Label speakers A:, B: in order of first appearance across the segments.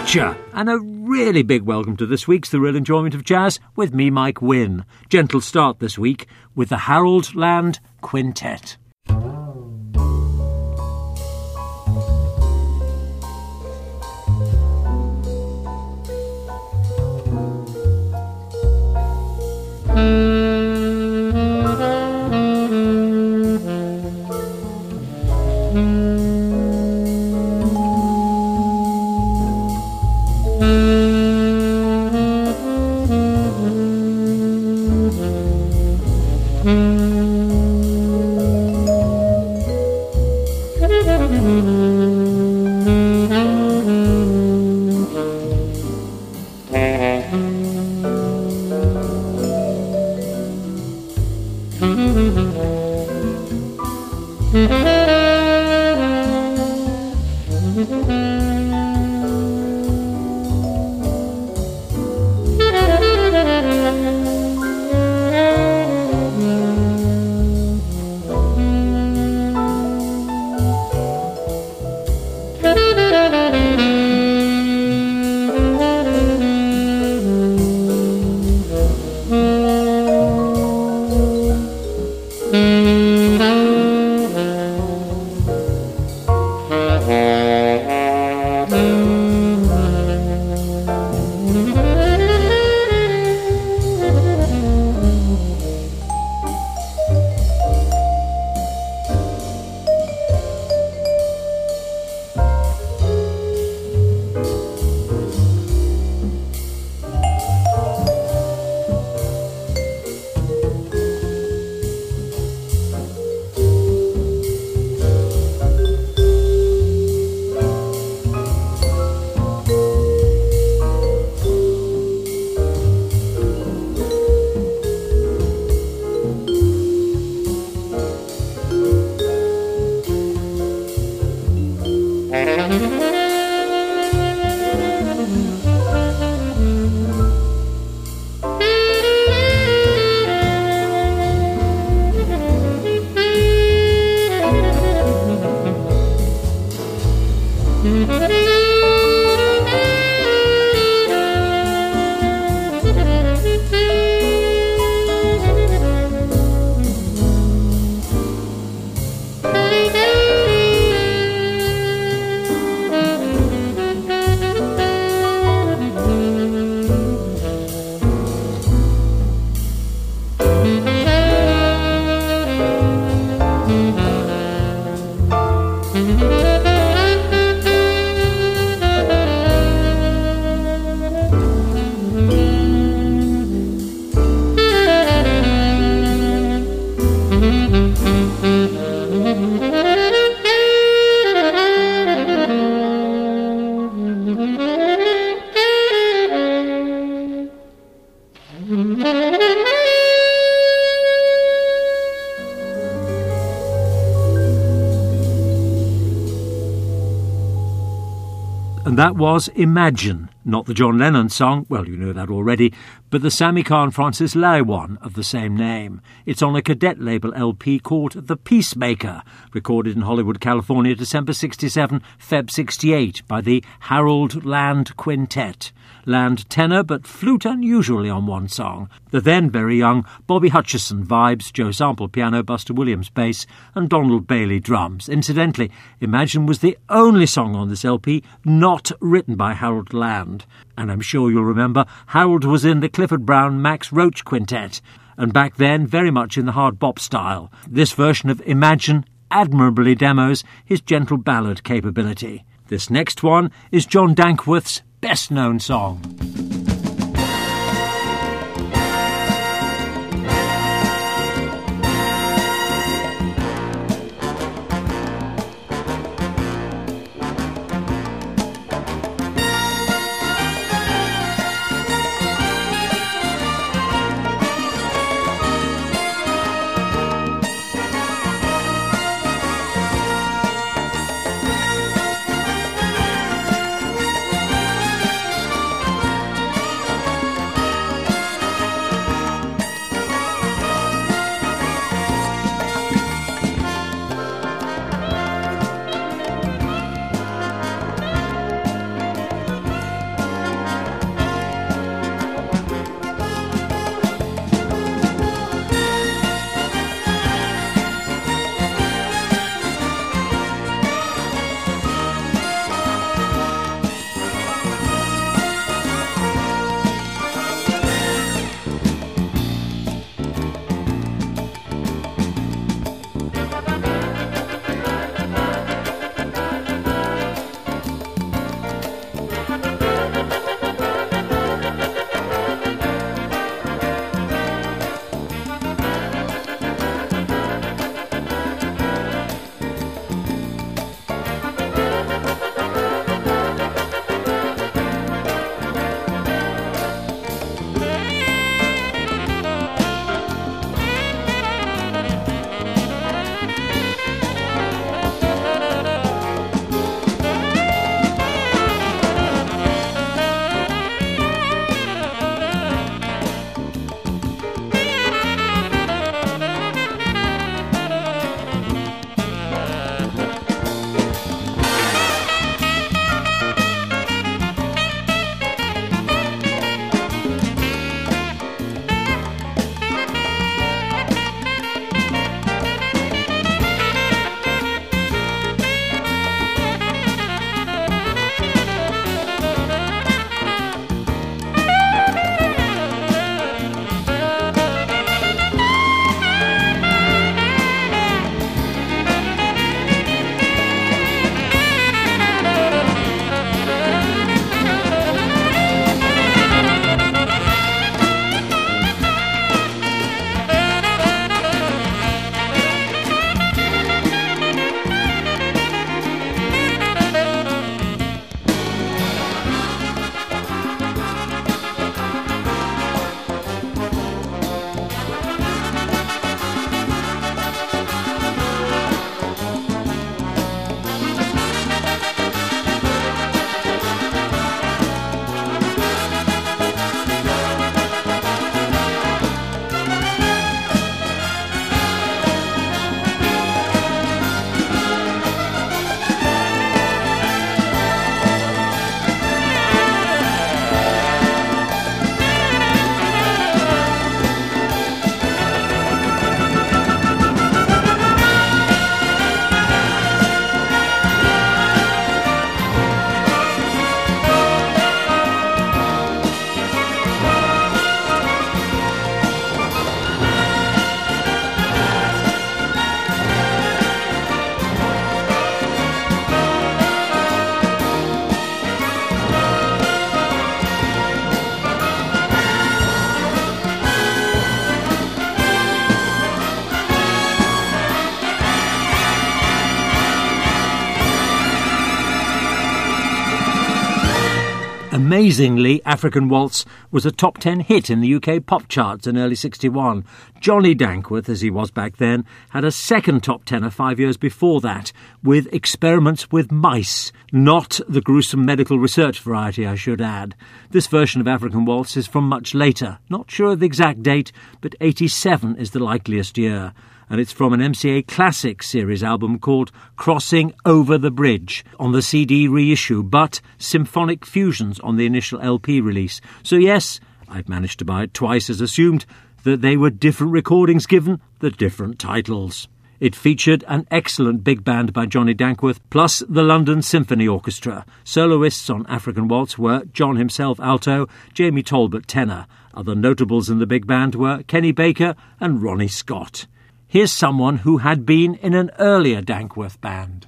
A: Gotcha! And a really big welcome to this week's The Real Enjoyment of Jazz with me, Mike Wynne. Gentle start this week with the Harold Land Quintet. And that was Imagine, not the John Lennon song, well, you know that already, but the Sammy Carr and Francis Lai one of the same name. It's on a cadet label LP called The Peacemaker, recorded in Hollywood, California, December 67, Feb 68, by the Harold Land Quintet. Land tenor, but flute unusually on one song. The then very young Bobby Hutcherson vibes, Joe Sample piano, Buster Williams bass, and Donald Bailey drums. Incidentally, Imagine was the only song on this LP not written by Harold Land. And I'm sure you'll remember, Harold was in the Clifford Brown Max Roach Quintet, and back then very much in the hard bop style. This version of Imagine admirably demos his gentle ballad capability. This next one is John Dankworth's best-known song. Amazingly, African Waltz was a top 10 hit in the UK pop charts in early 61. Johnny Dankworth, as he was back then, had a second top tenner 5 years before that, with Experiments with Mice. Not the gruesome medical research variety, I should add. This version of African Waltz is from much later. Not sure of the exact date, but 87 is the likeliest year. And it's from an MCA Classics series album called Crossing Over the Bridge on the CD reissue, but Symphonic Fusions on the initial LP release. So yes, I've managed to buy it twice as assumed that they were different recordings given the different titles. It featured an excellent big band by Johnny Dankworth, plus the London Symphony Orchestra. Soloists on African Waltz were John himself alto, Jamie Talbot tenor. Other notables in the big band were Kenny Baker and Ronnie Scott. Here's someone who had been in an earlier Dankworth band.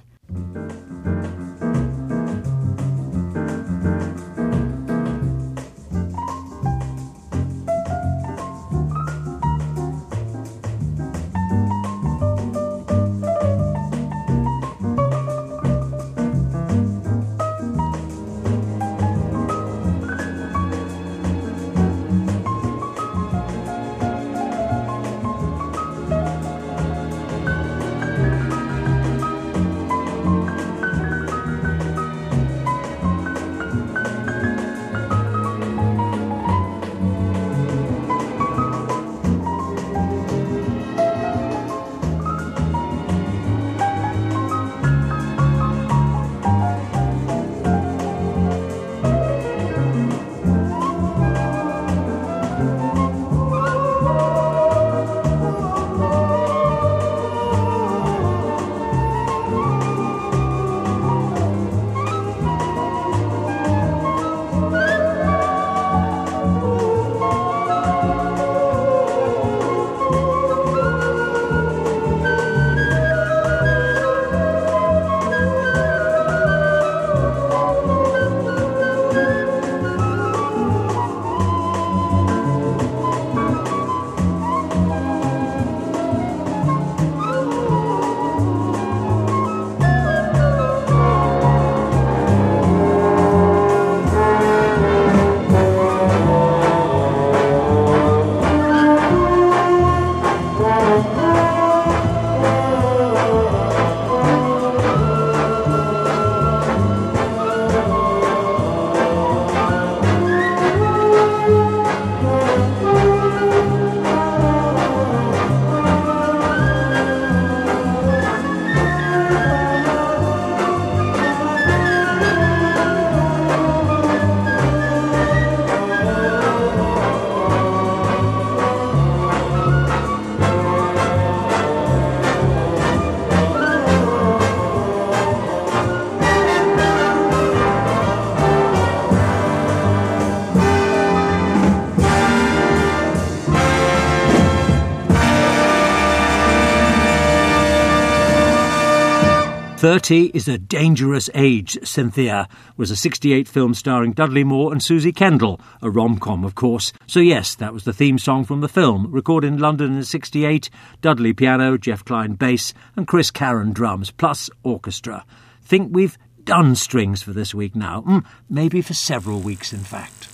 A: "30 is a Dangerous Age, Cynthia" was a 68 film starring Dudley Moore and Susie Kendall, a rom-com, of course. So yes, that was the theme song from the film, recorded in London in 68, Dudley piano, Jeff Klein bass, and Chris Caron drums, plus orchestra. Think we've done strings for this week now. Maybe for several weeks, in fact.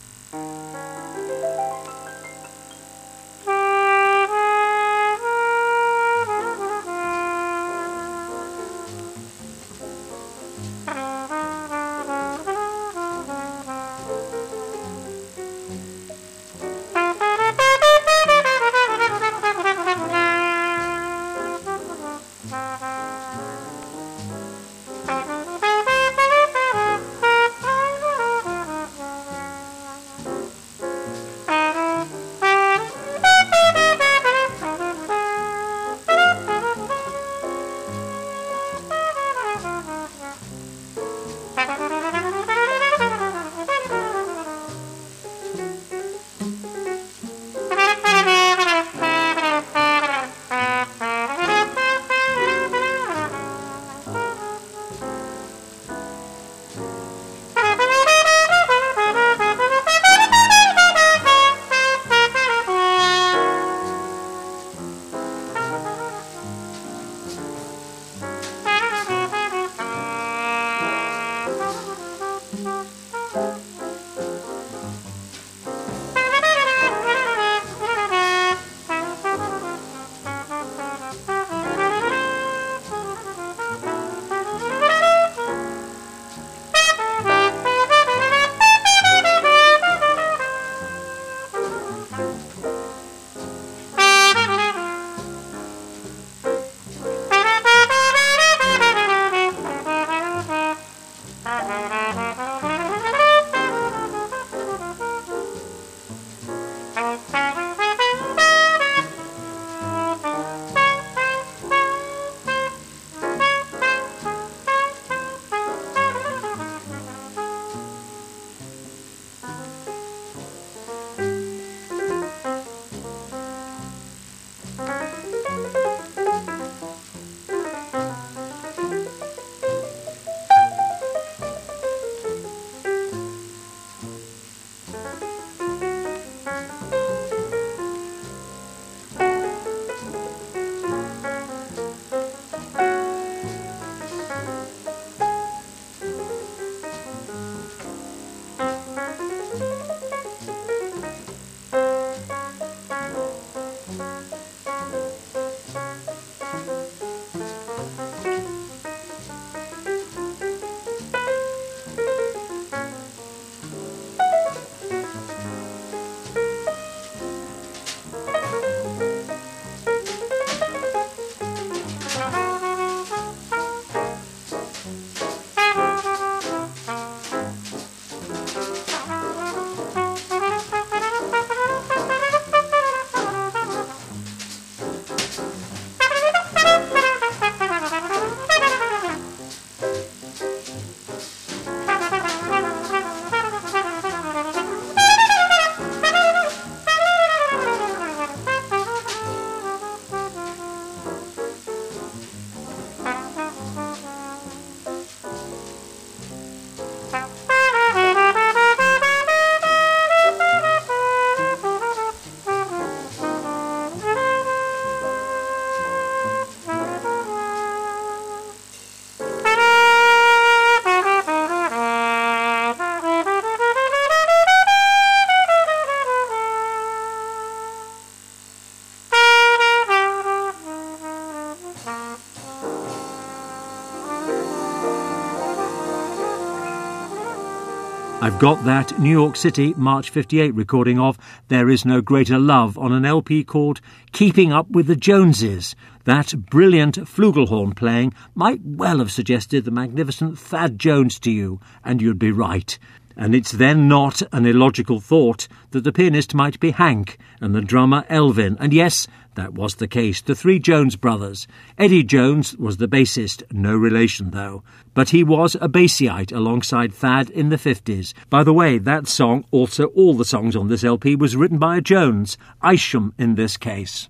A: I've got that New York City March 58 recording of There Is No Greater Love on an LP called Keeping Up with the Joneses. That brilliant flugelhorn playing might well have suggested the magnificent Thad Jones to you, and you'd be right. And it's then not an illogical thought that the pianist might be Hank and the drummer Elvin. And yes, that was the case. The three Jones brothers. Eddie Jones was the bassist, no relation though. But he was a Bassiite alongside Thad in the 50s. By the way, that song, also all the songs on this LP, was written by a Jones, Isham in this case.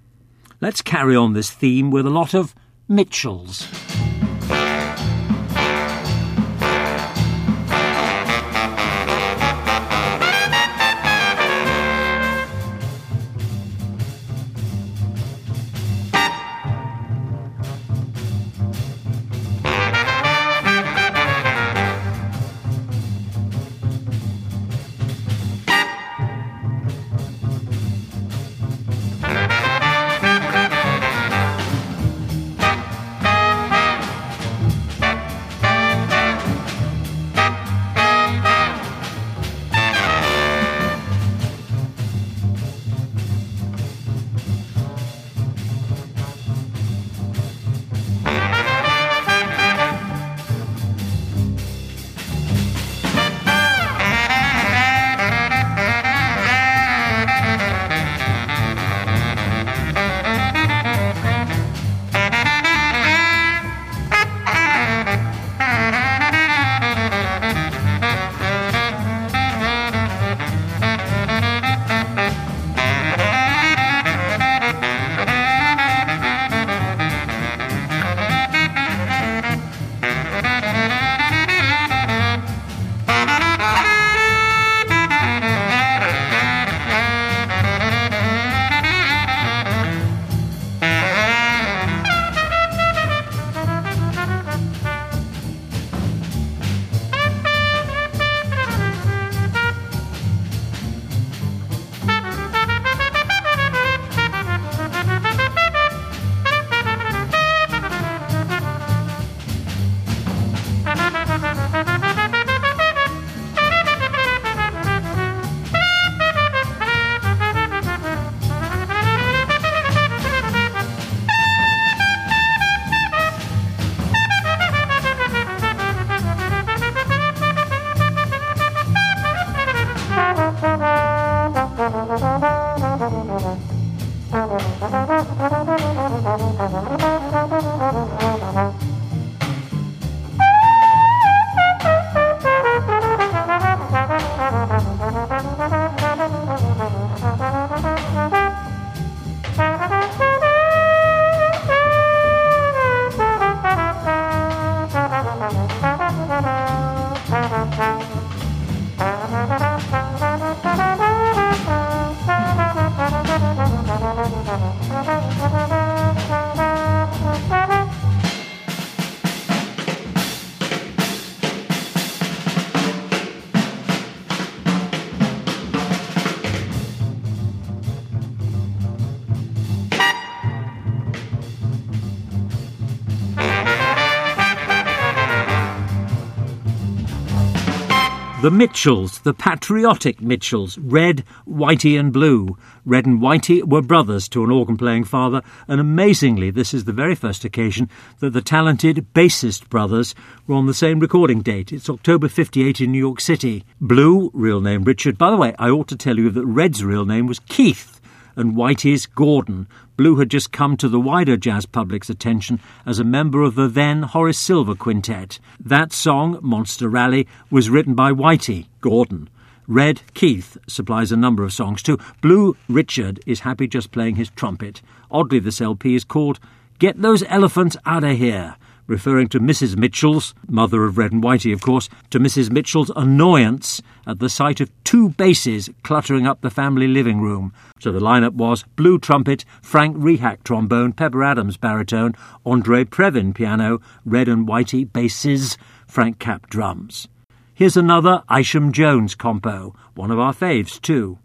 A: Let's carry on this theme with a lot of Mitchells. The Mitchells, the patriotic Mitchells, Red, Whitey and Blue. Red and Whitey were brothers to an organ-playing father, and amazingly this is the very first occasion that the talented bassist brothers were on the same recording date. It's October 58 in New York City. Blue, real name Richard. By the way, I ought to tell you that Red's real name was Keith, and Whitey's Gordon. Blue had just come to the wider jazz public's attention as a member of the then Horace Silver Quintet. That song, Monster Rally, was written by Whitey, Gordon. Red, Keith, supplies a number of songs too. Blue, Richard, is happy just playing his trumpet. Oddly, this LP is called Get Those Elephants Outta Here, referring to Mrs. Mitchell's, mother of Red and Whitey, of course, to Mrs. Mitchell's annoyance at the sight of two basses cluttering up the family living room. So the lineup was Blue trumpet, Frank Rehack trombone, Pepper Adams baritone, Andre Previn piano, Red and Whitey basses, Frank Capp drums. Here's another Isham Jones compo, one of our faves too.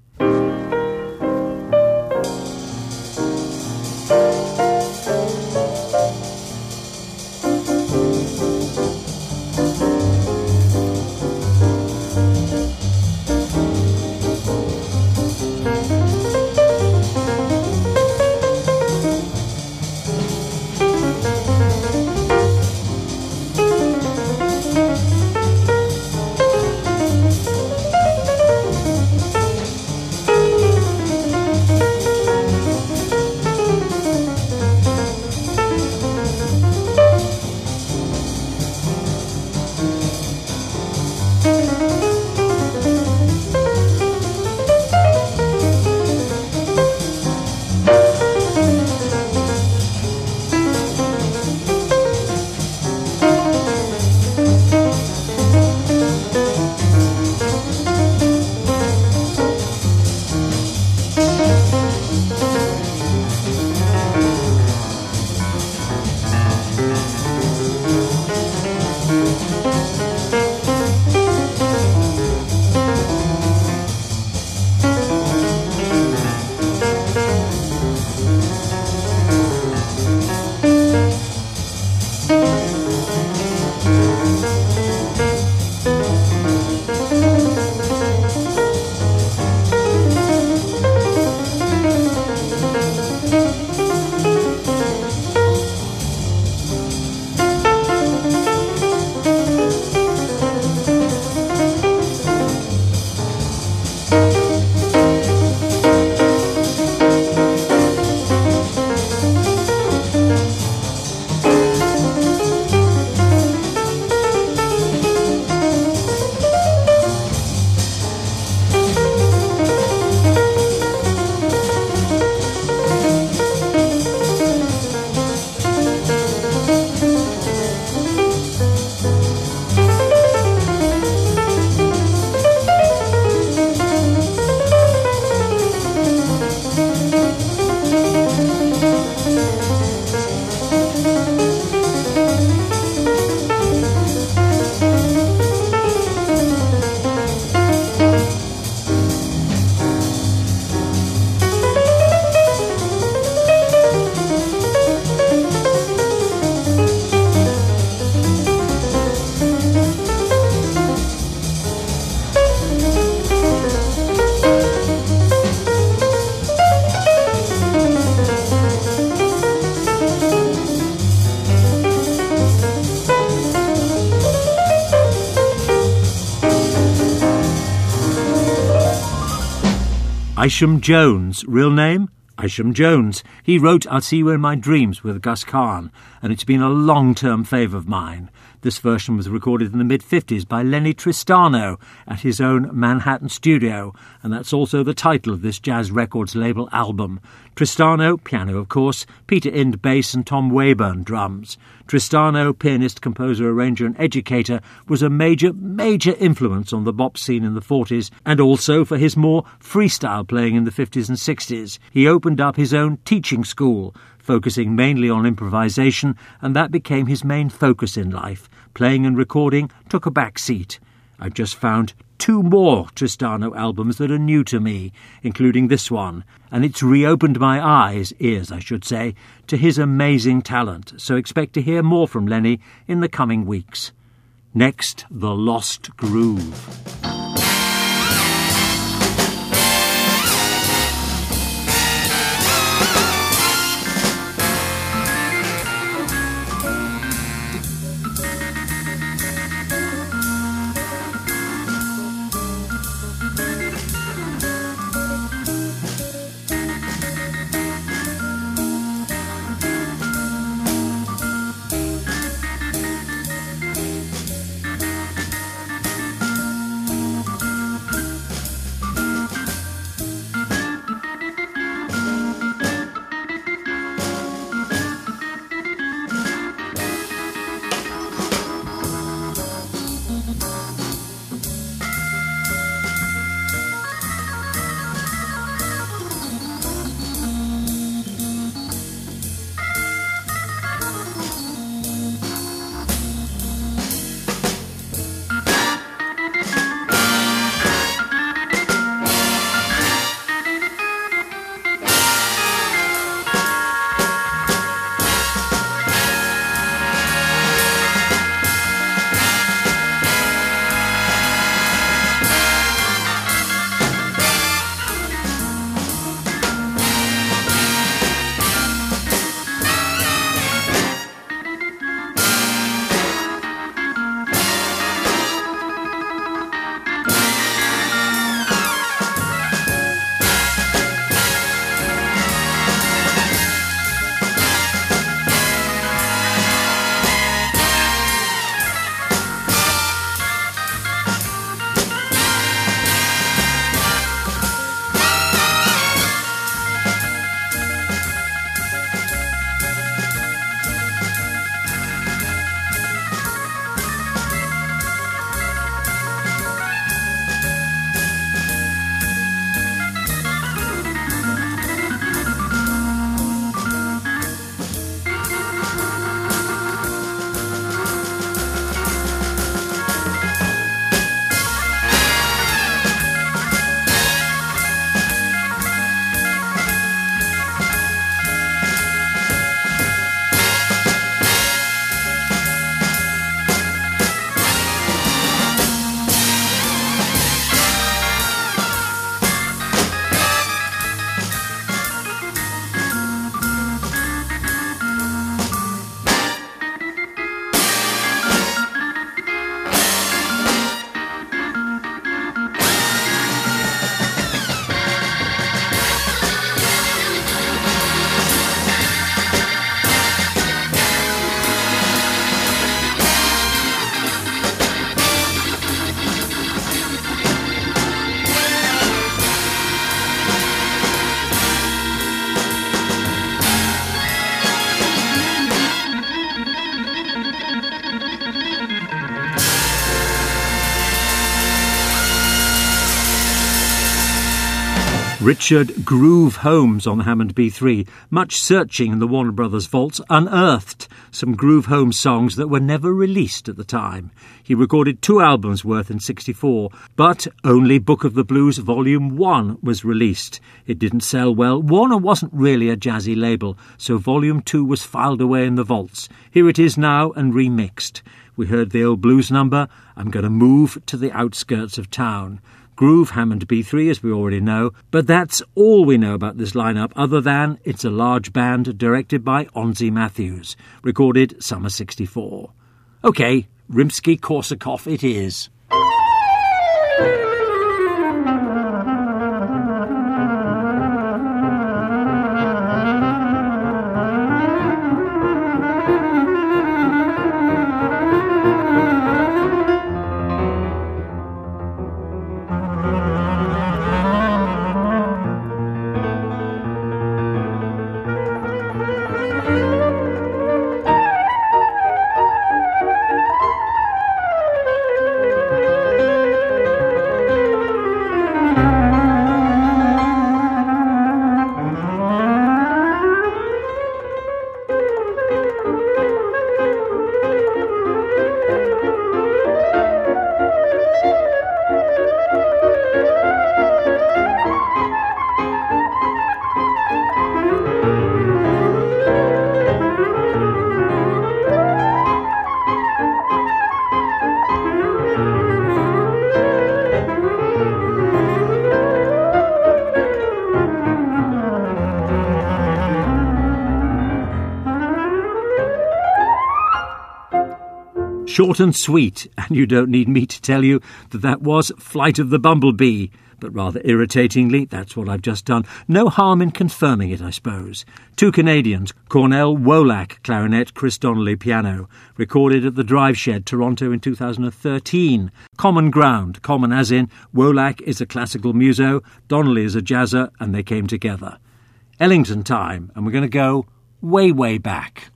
A: Isham Jones, real name? Isham Jones. He wrote I'll See You in My Dreams with Gus Kahn, and it's been a long-term favour of mine. This version was recorded in the mid-50s by Lenny Tristano at his own Manhattan studio, and that's also the title of this Jazz Records label album. Tristano, piano of course, Peter Ind, bass, and Tom Wayburn, drums. Tristano, pianist, composer, arranger and educator, was a major influence on the bop scene in the 40s, and also for his more freestyle playing in the 50s and 60s. He opened up his own teaching school, focusing mainly on improvisation, and that became his main focus in life. Playing and recording took a back seat. I've just found 2 more Tristano albums that are new to me, including this one, and it's reopened my ears I should say, to his amazing talent, so expect to hear more from Lenny in the coming weeks. Next, The Lost Groove. Richard Groove Holmes on the Hammond B3. Much searching in the Warner Brothers vaults unearthed some Groove Holmes songs that were never released at the time. He recorded 2 albums worth in '64, but only Book of the Blues Volume 1 was released. It didn't sell well. Warner wasn't really a jazzy label, so Volume 2 was filed away in the vaults. Here it is now and remixed. We heard the old blues number, I'm Going to Move to the Outskirts of Town. Groove Hammond B3, as we already know, but that's all we know about this lineup, other than it's a large band directed by Onzi Matthews, recorded summer '64. OK, Rimsky-Korsakov it is. Short and sweet, and you don't need me to tell you that that was Flight of the Bumblebee. But rather irritatingly, that's what I've just done. No harm in confirming it, I suppose. Two Canadians, Cornell Wolak, clarinet, Chris Donnelly, piano, recorded at the Drive Shed, Toronto in 2013. Common ground, common as in Wolak is a classical muso, Donnelly is a jazzer, and they came together. Ellington time, and we're going to go way, way back.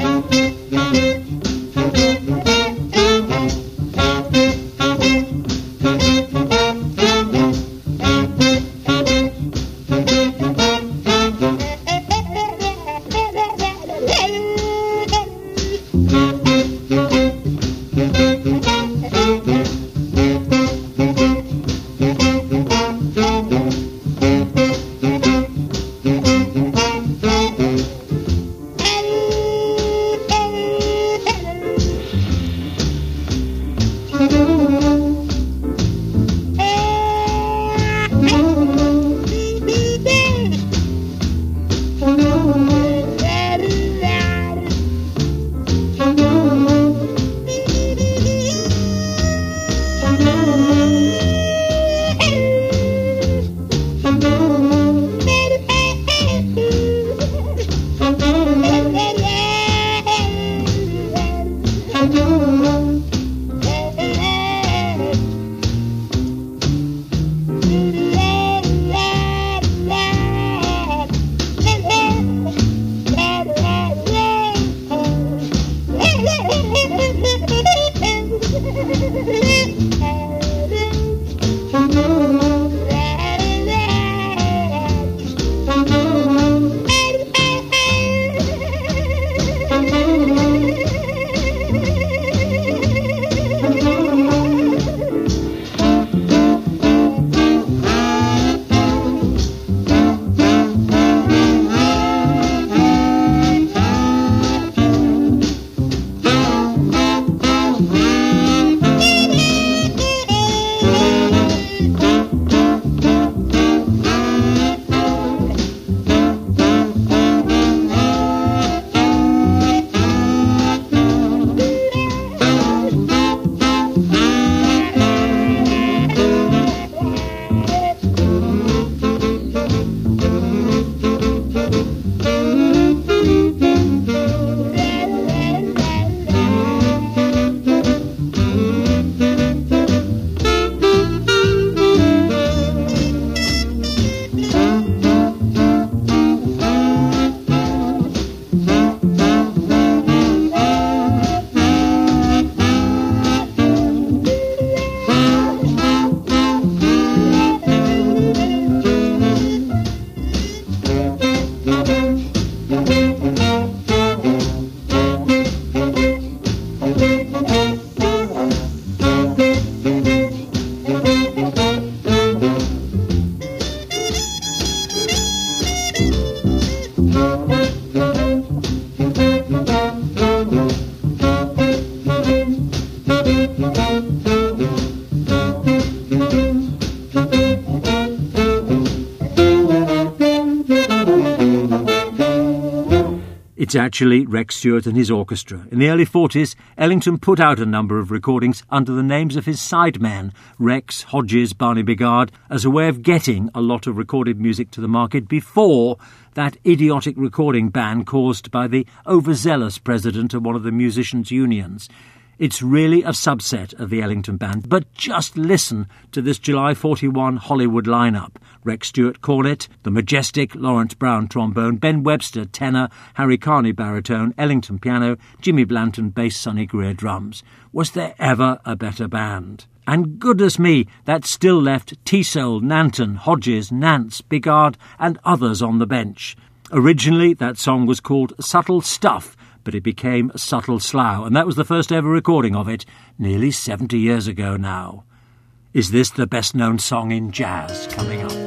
A: It's actually Rex Stewart and his orchestra. In the early 40s, Ellington put out a number of recordings under the names of his sidemen, Rex, Hodges, Barney Bigard, as a way of getting a lot of recorded music to the market before that idiotic recording ban caused by the overzealous president of one of the musicians' unions. It's really a subset of the Ellington Band, but just listen to this July 41 Hollywood lineup. Rex Stewart cornet, the majestic Lawrence Brown trombone, Ben Webster tenor, Harry Carney baritone, Ellington piano, Jimmy Blanton bass, Sonny Greer drums. Was there ever a better band? And goodness me, that still left Teasole, Nanton, Hodges, Nance, Bigard and others on the bench. Originally, that song was called Subtle Stuff, but it became Subtle Slough, and that was the first ever recording of it, nearly 70 years ago now. Is this the best-known song in jazz? Coming up.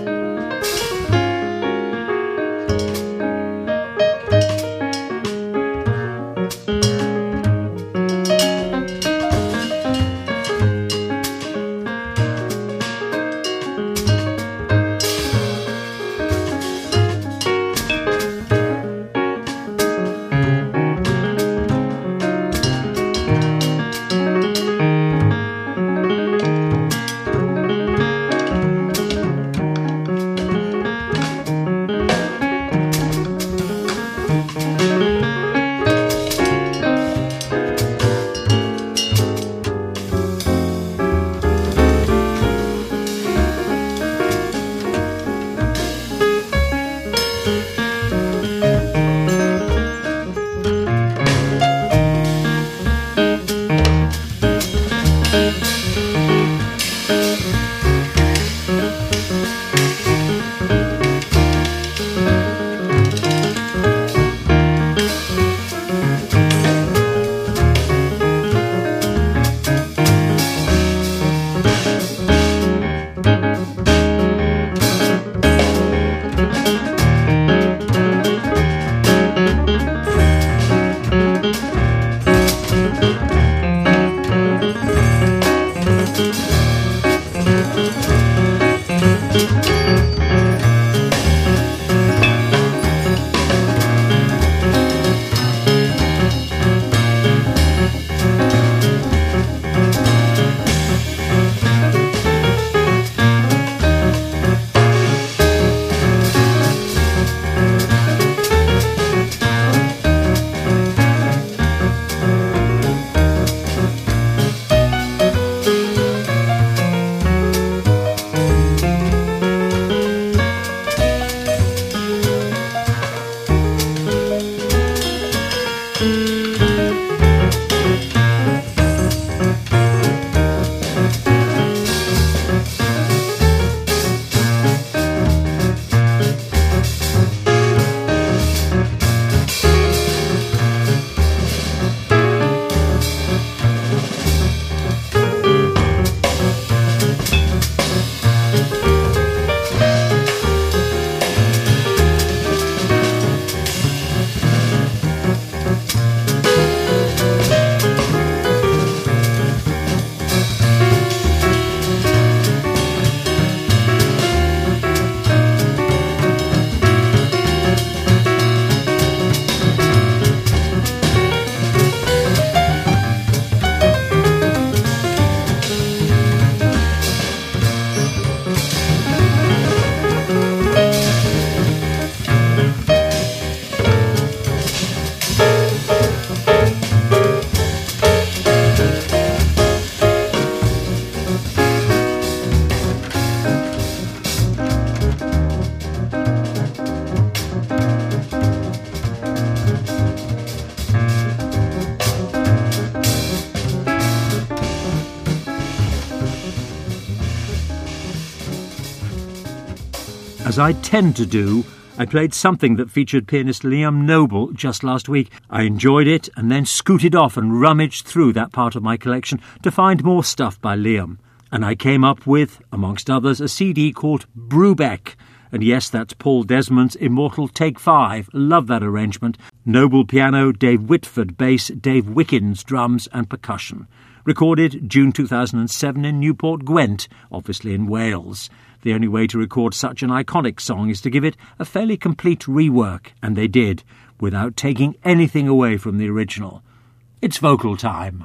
A: As I tend to do, I played something that featured pianist Liam Noble just last week. I enjoyed it and then scooted off and rummaged through that part of my collection to find more stuff by Liam. And I came up with, amongst others, a CD called Brubeck. And yes, that's Paul Desmond's immortal Take 5. Love that arrangement. Noble piano, Dave Whitford bass, Dave Wickens drums and percussion. Recorded June 2007 in Newport Gwent, obviously in Wales. The only way to record such an iconic song is to give it a fairly complete rework, and they did, without taking anything away from the original. It's vocal time.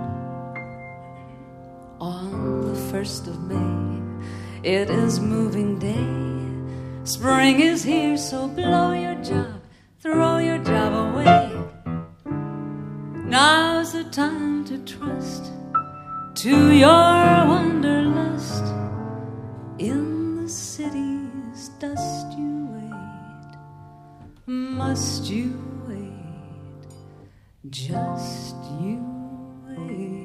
B: On the 1st of May, it is moving day. Spring is here, so blow your job, throw your job away. Now's the time to trust to your wanderlust. In the city's dust you wait. Must you wait? Just you wait.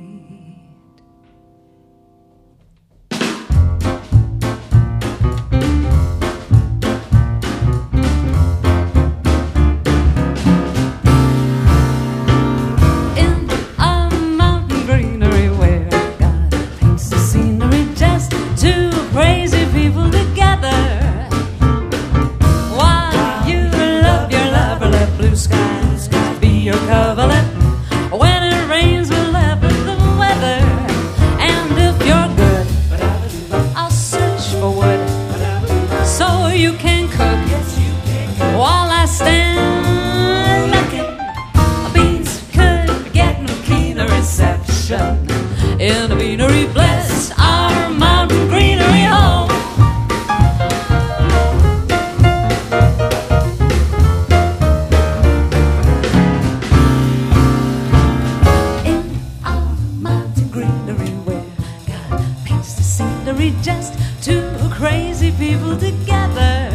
B: In a beanery, bless our mountain greenery home. In our mountain greenery where God paints the scenery just two crazy people together.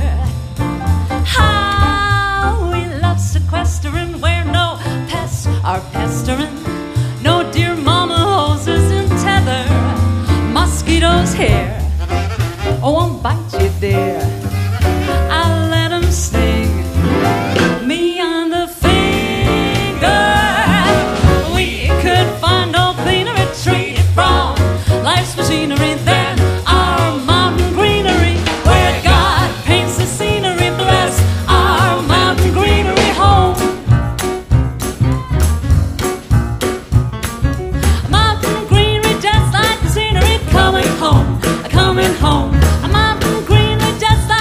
B: How we love sequestering where no pests are pestering. No dear mama hoses in tether. Mosquitoes here won't bite you, dear. I'll let them sting me on the finger. We could find no cleaner retreat from life's machinery than our mountain greenery, where God paints the scenery. Bless our mountain greenery home. Mountain greenery just like the scenery. Coming home, coming home. A mountain greenery just like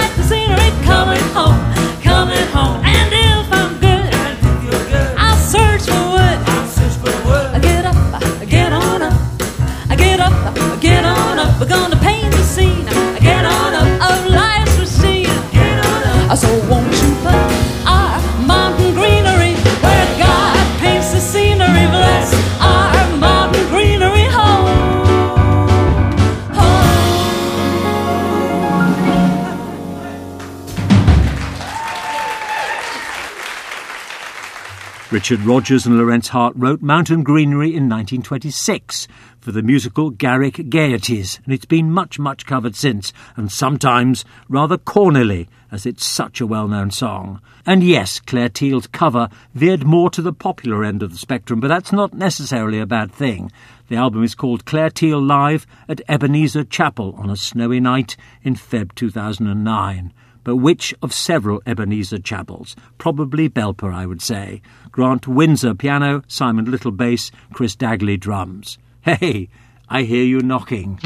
A: Richard Rogers and Lawrence Hart wrote Mountain Greenery in 1926 for the musical Garrick Gaieties, and it's been much covered since, and sometimes rather cornily, as it's such a well-known song. And yes, Claire Teal's cover veered more to the popular end of the spectrum, but that's not necessarily a bad thing. The album is called Claire Teal Live at Ebenezer Chapel on a snowy night in Feb 2009. But which of several Ebenezer chapels? Probably Belper, I would say. Grant Windsor piano, Simon Little bass, Chris Dagley drums. Hey, I hear you knocking.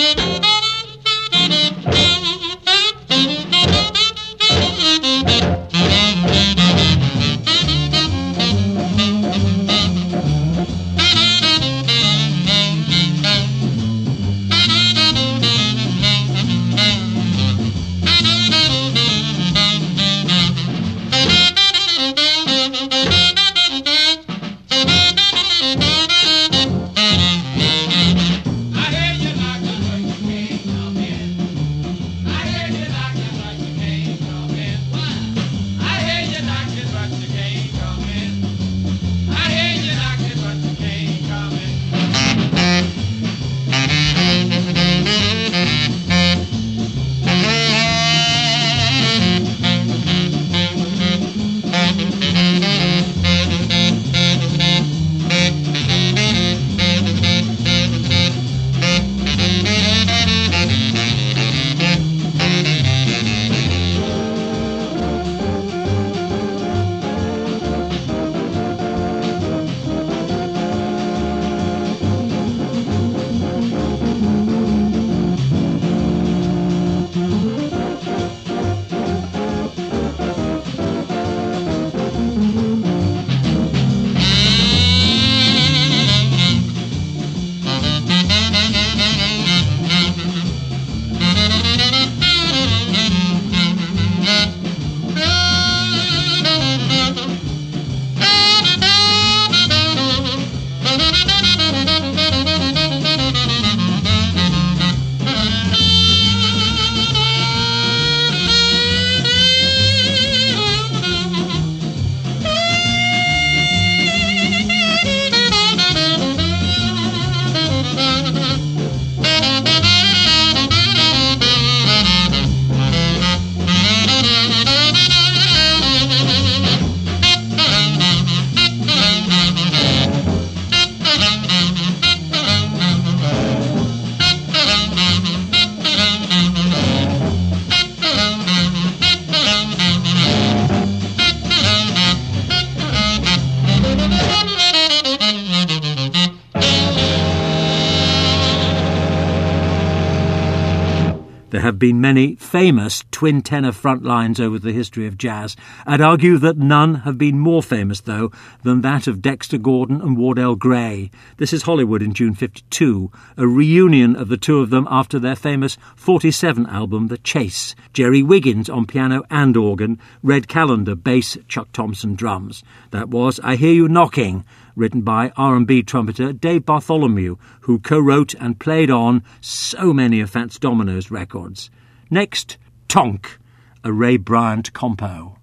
A: There have been many famous twin tenor front lines over the history of jazz. I'd argue that none have been more famous, though, than that of Dexter Gordon and Wardell Gray. This is Hollywood in June 52, a reunion of the two of them after their famous 47 album, The Chase. Jerry Wiggins on piano and organ, Red Callender bass, Chuck Thompson drums. That was I Hear You Knocking, written by R&B trumpeter Dave Bartholomew, who co-wrote and played on so many of Fats Domino's records. Next, Tonk, a Ray Bryant compo.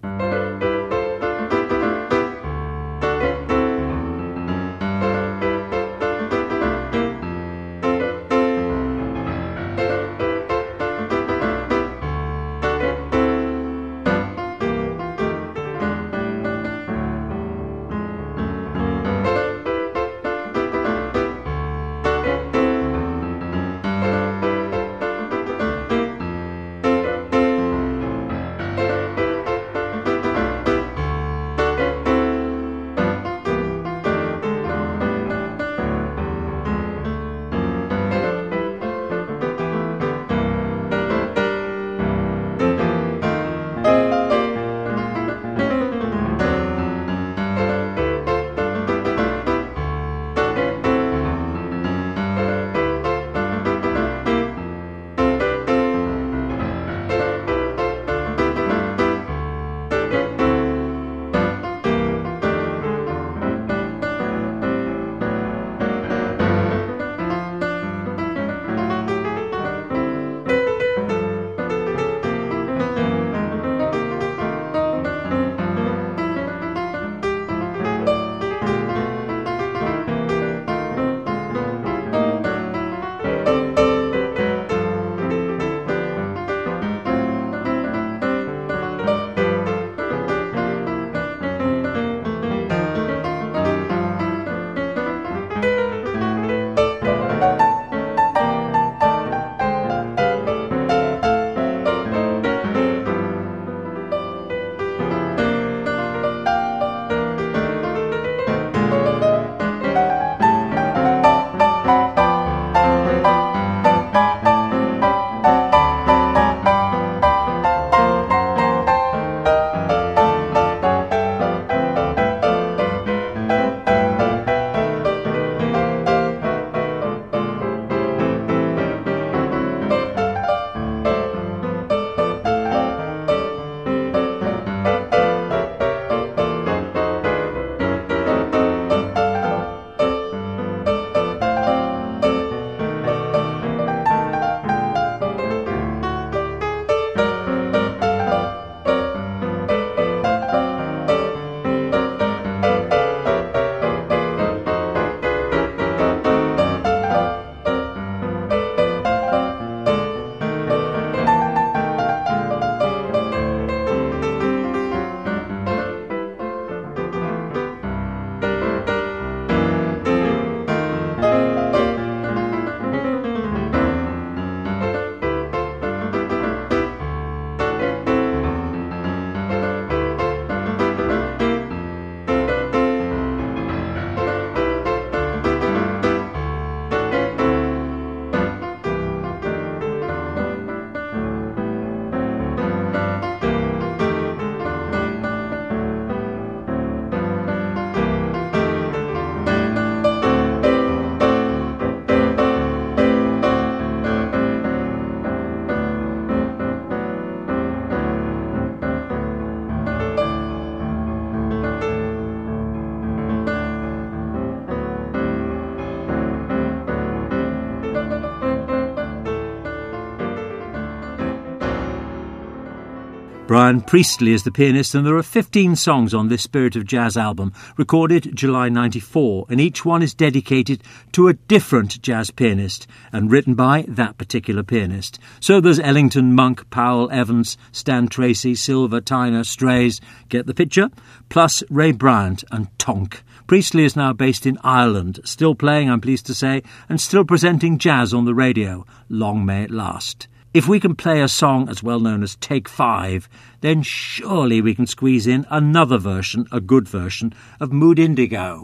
A: Brian Priestley is the pianist, and there are 15 songs on this Spirit of Jazz album, recorded July 94, and each one is dedicated to a different jazz pianist and written by that particular pianist. So there's Ellington, Monk, Powell, Evans, Stan Tracy, Silver, Tyner, Strays, get the picture? Plus Ray Bryant and Tonk. Priestley is now based in Ireland, still playing, I'm pleased to say, and still presenting jazz on the radio. Long may it last. If we can play a song as well known as Take 5, then surely we can squeeze in another version, a good version, of Mood Indigo.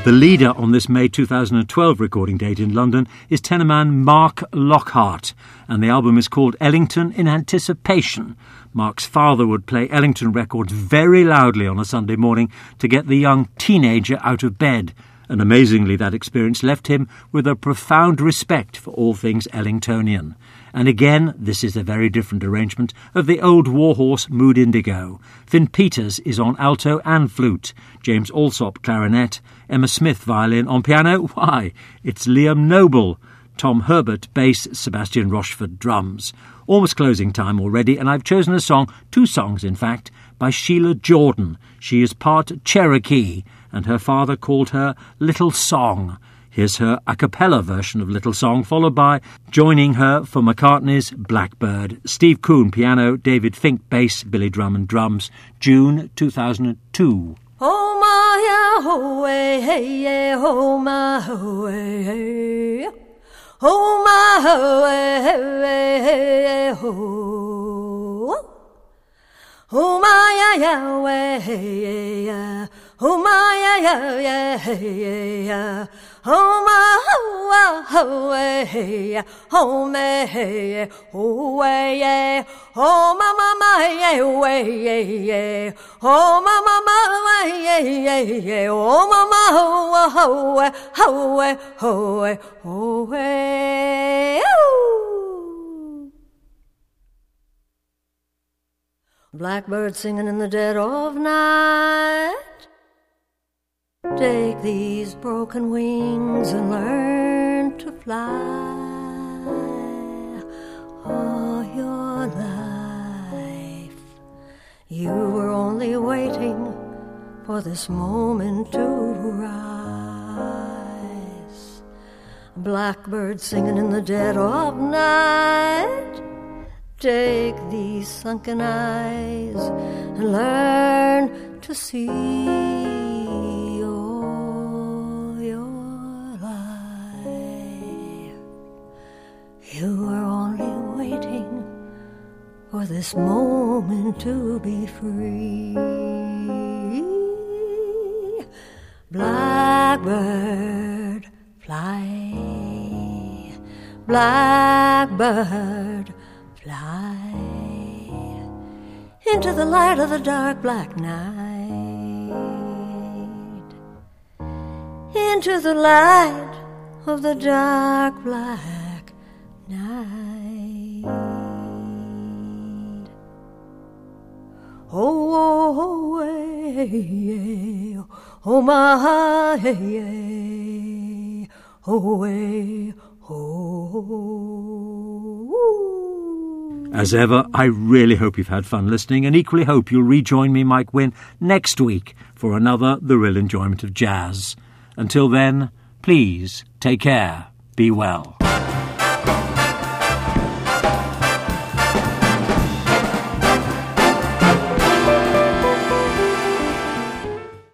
A: The leader on this May 2012 recording date in London is tenorman Mark Lockhart, and the album is called Ellington in Anticipation. Mark's father would play Ellington records very loudly on a Sunday morning to get the young teenager out of bed, and amazingly that experience left him with a profound respect for all things Ellingtonian. And again, this is a very different arrangement of the old warhorse Mood Indigo. Finn Peters is on alto and flute, James Alsop clarinet, Emma Smith violin. On piano, why, it's Liam Noble, Tom Herbert bass, Sebastian Rochford drums. Almost closing time already, and I've chosen a song, two songs in fact, by Sheila Jordan. She is part Cherokee, and her father called her Little Song. Here's her a cappella version of Little Song, followed by joining her for McCartney's Blackbird. Steve Coon piano, David Fink bass, Billy Drummond drums. June 2002.
C: Oh my, oh hey, yeah, oh my, oh hey, oh my, oh hey, oh, oh my, yeah, yeah, oh my, yeah, yeah. Oh my, oh hey, oh me, oh yeah, oh mama, yeah, yeah, oh mama, yeah, yeah, oh mama, oh, Blackbird singing in the dead of night. Take these broken wings and learn to fly all your life. You were only waiting for this moment to rise. Blackbird singing in the dead of night. Take these sunken eyes and learn to see. You were only waiting for this moment to be free. Blackbird, fly. Blackbird, fly. Into the light of the dark black night. Into the light of the dark black night. Oh, yeah, oh my, yeah, oh, oh.
A: As ever, I really hope you've had fun listening, and equally hope you'll rejoin me, Mike Wynne, next week for another The Real Enjoyment of Jazz. Until then, please take care, be well.